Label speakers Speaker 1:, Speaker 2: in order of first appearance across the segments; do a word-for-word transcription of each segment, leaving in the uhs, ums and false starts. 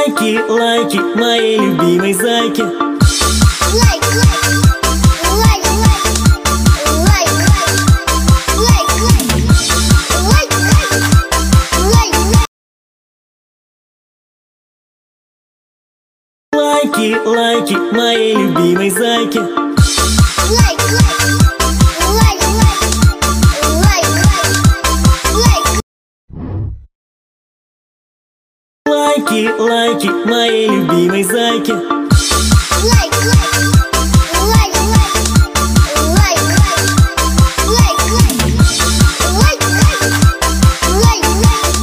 Speaker 1: Лайки, лайки, моей любимой зайки.
Speaker 2: Лайк, лайк, лайк, лайк, лайк, лайк, лайк.
Speaker 1: Лайки, лайки, моей любимой зайки.
Speaker 2: Лайк, лайк, лайк, лайк.
Speaker 1: Лайки, лайки, моей любимой зайки.
Speaker 2: Лайк, лайк, лайк, лайк, лайк, лайк.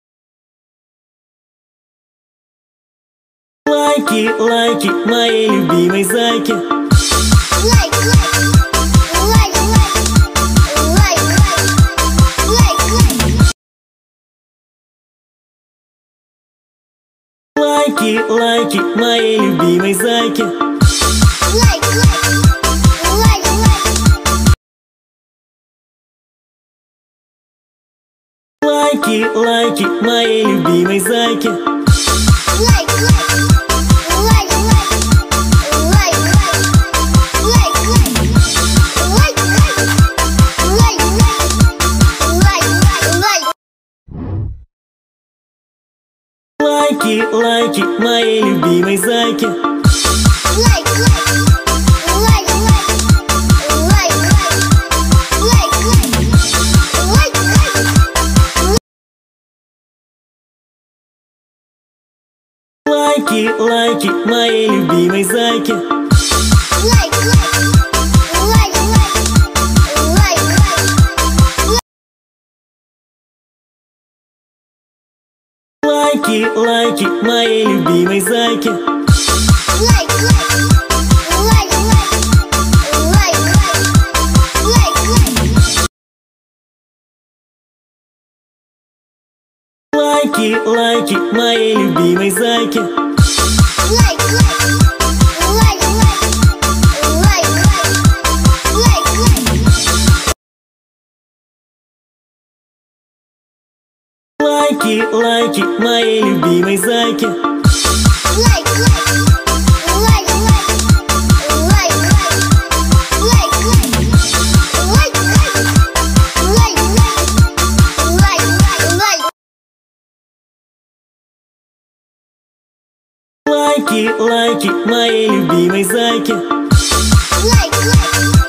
Speaker 1: Лайки, лайки, моей любимой зайки.
Speaker 2: Лайк, лайк, лайк, лайк.
Speaker 1: Лайки, лайки, моей любимой зайки.
Speaker 2: Лайк, лайк,
Speaker 1: Лайки, лайки, моей любимой зайки.
Speaker 2: лайк, лайк, лайк, лайк, лайк.
Speaker 1: Лайки, лайки, моей любимой зайки.
Speaker 2: Лайк, лайк, лайк, лайк.
Speaker 1: Лайки, лайки, моей любимой зайки.
Speaker 2: Лайк, лайк, лайк.
Speaker 1: Лайки, лайки, моей любимой зайки.
Speaker 2: Лайк, лайк, лайк, лайк.
Speaker 1: Лайки, лайки, моей любимой зайки.
Speaker 2: Лайк, лайк, лайк, лайк.
Speaker 1: Лайки, лайки, моей любимой зайки.
Speaker 2: Лайк, лайк,
Speaker 1: Лайки, лайки, моей любимой зайки.
Speaker 2: лайк, лайк.